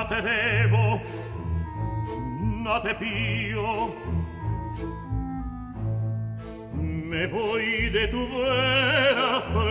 te debo, no te pío. Me voy de tu vera